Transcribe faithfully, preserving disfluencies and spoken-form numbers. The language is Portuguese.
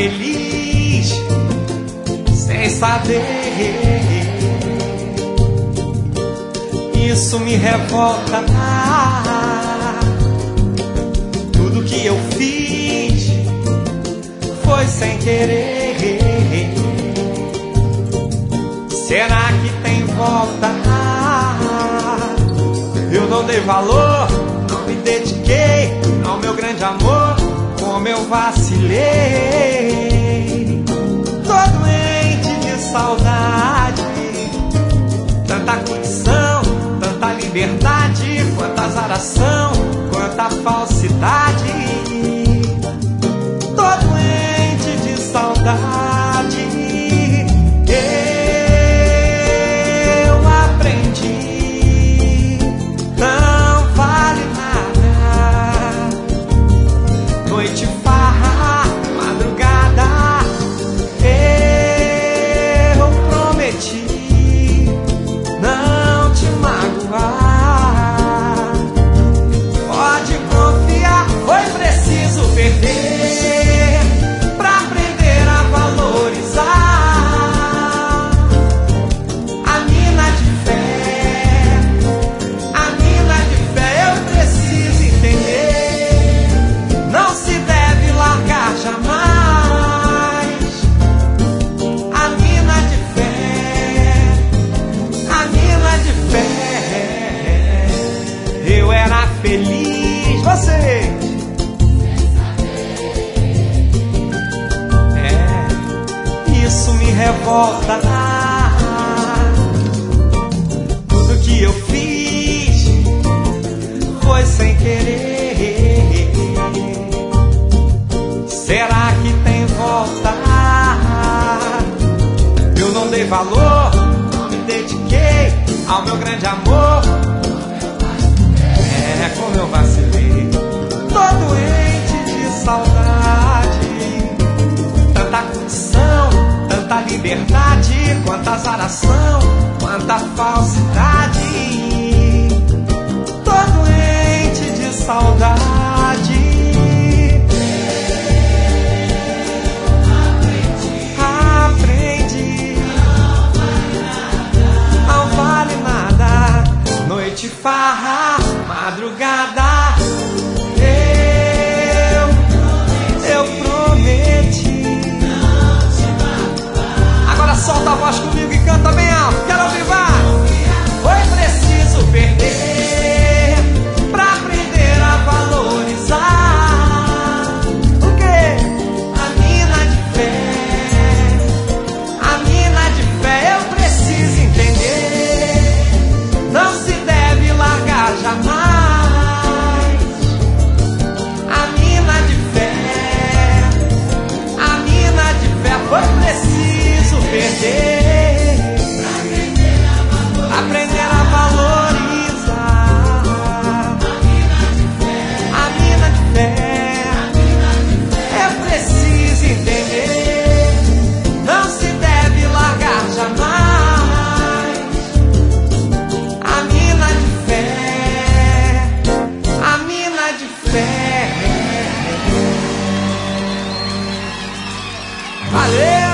feliz sem saber. Isso me revolta. Tudo que eu fiz foi sem querer. Será que tem volta? Eu não dei valor, não me dediquei ao meu grande amor, como eu vacilei. Tô doente de saudade, tanta condição, tanta liberdade, quanta azaração, quanta falsidade. Tô doente de saudade. Eu aprendi, não vale nada. Noite, farra, madrugada. Eu prometi não te magoar. Pode confiar, foi preciso perder pra aprender a valorizar. A mina de fé, a mina de fé, eu preciso entender. Não se deve largar jamais. A mina de fé, a mina de fé. Eu era feliz, você. É, isso me revolta. Tudo que eu fiz foi sem querer. Será que tem volta? Eu não dei valor, não me dediquei ao meu grande amor. É como eu vacilei. Tô doente de saudade, tanta condição, tanta liberdade, quanta azaração, quanta falsidade. Tô doente de saudade. Aprendi, não vale nada. Noite, farra, madrugada. Eu, eu prometi. Agora solta a voz comigo e canta bem alto. Quero ouvir, vai. Foi preciso perder pra aprender a valorizar. O quê? A mina de fé, a mina de fé, eu preciso entender. Não se deve largar jamais. A mina de fé, a mina de fé, foi preciso perder pra aprender a valorizar. A mina de fé, eu preciso entender. Não se deve largar jamais. A mina de fé, a mina de fé. Valeu!